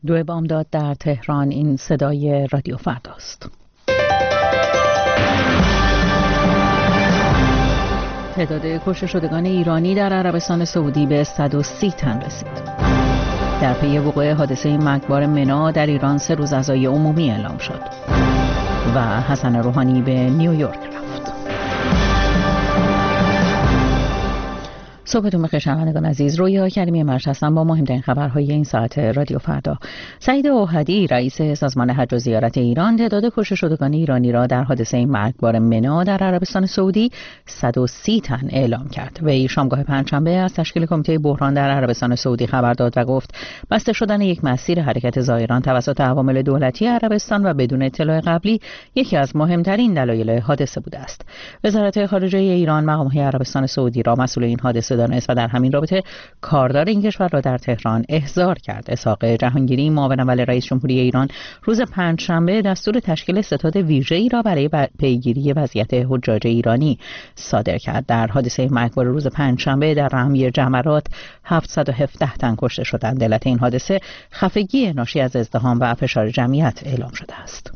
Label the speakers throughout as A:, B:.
A: 2 بامداد در تهران. این صدای رادیو فرداست. تعداد کشته شدگان ایرانی در عربستان سعودی به 130 تن رسید. در پی وقوع حادثه مرگبار منا در ایران 3 روز عزای عمومی اعلام شد و حسن روحانی به نیویورک رفت. صبحتون بخیر شنوندگان عزیز. رویا کریمی مرج هستم با مهمترین خبرهای این ساعت رادیو فردا. سعید اوحدی رئیس سازمان حج و زیارت ایران تعداد کشته شدگان ایرانی را در حادثه مرگبار منا در عربستان سعودی 130 تن اعلام کرد. وی شامگاه پنجشنبه از تشکیل کمیته بحران در عربستان سعودی خبر داد و گفت بسته شدن یک مسیر حرکت زائران توسط عوامل دولتی عربستان و بدون اطلاع قبلی یکی از مهمترین دلایل حادثه بوده است. وزارت خارجه ایران مقام‌های عربستان سعودی را مسئول این حادثه دانست و در همین رابطه کاردار این کشور را در تهران احضار کرد. اسحاق جهانگیری معاون اول رئیس جمهوری ایران روز پنجشنبه دستور تشکیل ستاد ویژه‌ای را برای پیگیری وضعیت حجاج ایرانی صادر کرد. در حادثه مرگبار روز پنجشنبه در رمی جمرات 717 تن کشته شدند. علت این حادثه خفگی ناشی از ازدحام و فشار جمعیت اعلام شده است.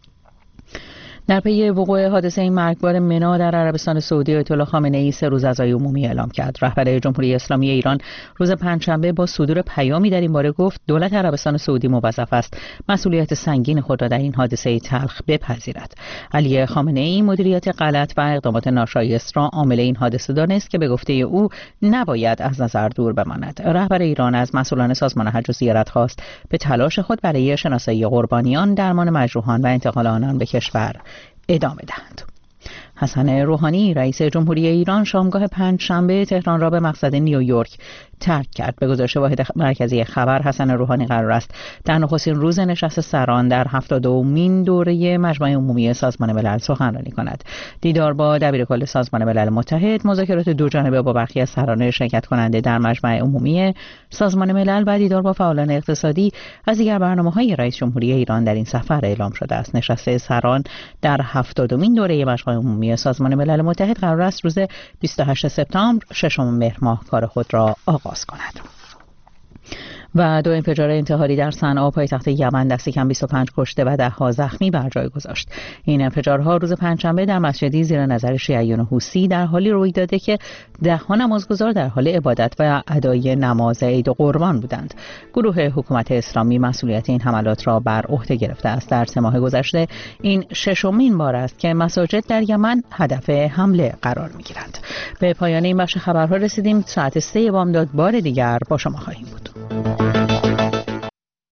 A: در پی وقوع حادثه مرگبار منا در عربستان سعودی آیت الله خامنه‌ای 3 روز عزای عمومی اعلام کرد. رهبر جمهوری اسلامی ایران روز پنجشنبه با صدور پیامی در این باره گفت دولت عربستان سعودی موظف است مسئولیت سنگین خود را در این حادثه تلخ بپذیرد. علی خامنه‌ای مدیریت غلط و اقدامات ناشایست را عامل این حادثه دانست که به گفته او نباید از نظر دور بماند. رهبر ایران از مسئولان سازمان حج و زیارت خواست به تلاش خود برای شناسایی قربانیان، درمان مجروحان و انتقال آنان به کشور ادامه دهند. حسن روحانی رئیس جمهوری ایران شامگاه پنجشنبه تهران را به مقصد نیویورک ترک کرد. به گزارش واحد مرکزی خبر حسن روحانی قرار است در نخستین روز نشست سران در 72مین دوره مجمع عمومی سازمان ملل سخنرانی کند. دیدار با دبیر کل سازمان ملل متحد، مذاکرات دوجانبه با برخی از سران شرکت کننده در مجمع عمومی سازمان ملل و دیدار با فعالان اقتصادی از دیگر برنامه‌های رئیس جمهوری ایران در این سفر اعلام شده است. نشست سران در 70مین دوره مجمع عمومی سازمان ملل متحد قرار است روز 28 سپتامبر 6 مهر ماه کار خود را آغاز کند. و 2 انفجار انتحاری در صنعا پایتخت یمن دست کم 25 کشته و 10 زخمی بر جای گذاشت. این انفجارها روز پنجشنبه در مسجدی زیر نظر شیعیان حوثی در حالی روی داده که 10 نمازگزار در حال عبادت و ادای نماز عید قربان بودند. گروه حکومت اسلامی مسئولیت این حملات را بر عهده گرفته است. در 3 ماه گذشته این 6مین بار است که مساجد در یمن هدف حمله قرار می‌گیرند. به پایان این بخش خبرها رسیدیم. ساعت 3 بامداد بار دیگر با شما خواهیم بود.